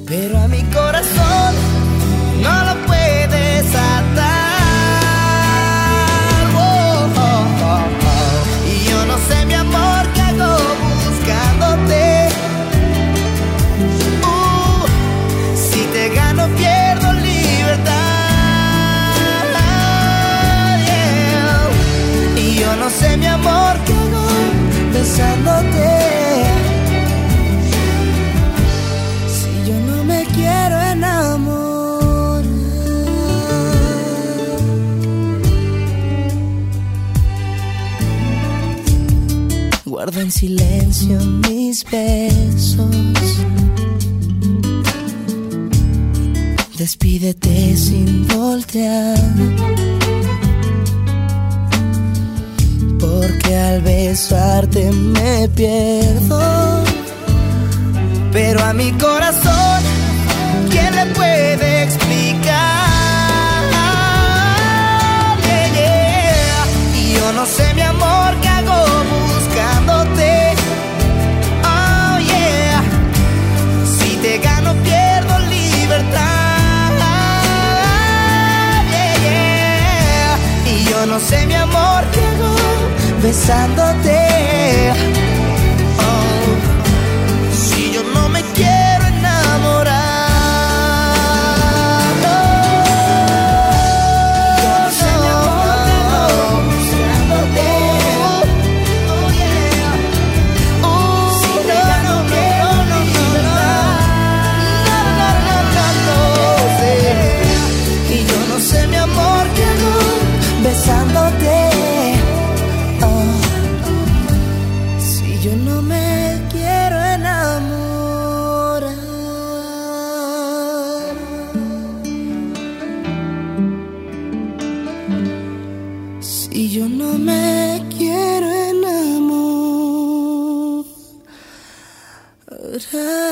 pero a mi corazón no lo puedes atar. Oh, oh, oh, oh. Y yo no sé, mi amor, qué hago buscándote. Si te gano pierdo libertad, yeah. Y yo no sé, mi amor, qué hago besándote. Si yo no me quiero enamorar. Guarda en silencio mis besos. Despídete sin voltear, porque al besarte me pierdo. Pero a mi corazón, ¿quién le puede explicar? Yeah, yeah. Y yo no sé, mi amor, qué hago buscándote. Oh yeah. Si te gano pierdo libertad. Yeah, yeah. Y yo no sé, mi amor, qué hago besándote. Si yo no me quiero enamorar, no. Yo no sé, mi amor, qué hago buscándote. Oh yeah. Si te gano pierdo libertad. No, sí. Y yo no sé, mi amor, qué hago besándote. Si yo no me quiero enamorar. Si yo no me quiero enamorar.